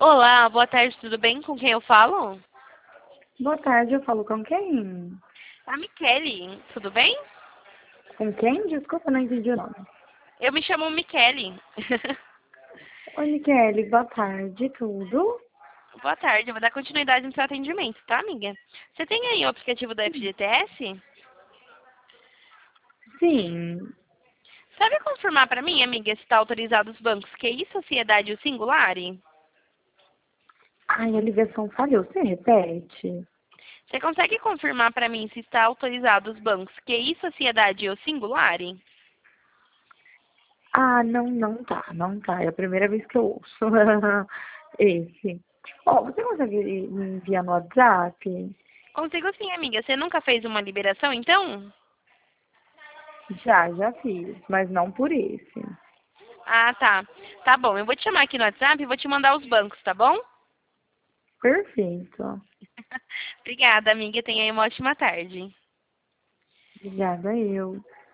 Olá, boa tarde, tudo bem? Com quem eu falo? Boa tarde, eu falo com quem? A Michele, tudo bem? Com quem? Desculpa, não entendi o nome. Eu me chamo Michele. Oi, Michele, boa tarde, tudo? Boa tarde, eu vou dar continuidade no seu atendimento, tá, amiga? Você tem aí o aplicativo da FGTS? Sim. Sabe confirmar pra mim, amiga, se está autorizado os bancos QI, Sociedade e o Singulari? Ai, a ligação falhou, você repete? Você consegue confirmar pra mim se está autorizado os bancos QI, Sociedade e o Singulari? Ah, não tá. É a primeira vez que eu ouço esse. Ó, você consegue me enviar no WhatsApp? Consigo sim, amiga. Você nunca fez uma liberação, então? Já fiz, mas não por esse. Ah, tá. Tá bom, eu vou te chamar aqui no WhatsApp e vou te mandar os bancos, tá bom? Perfeito. Obrigada, amiga. Tenha aí uma ótima tarde. Obrigada, eu.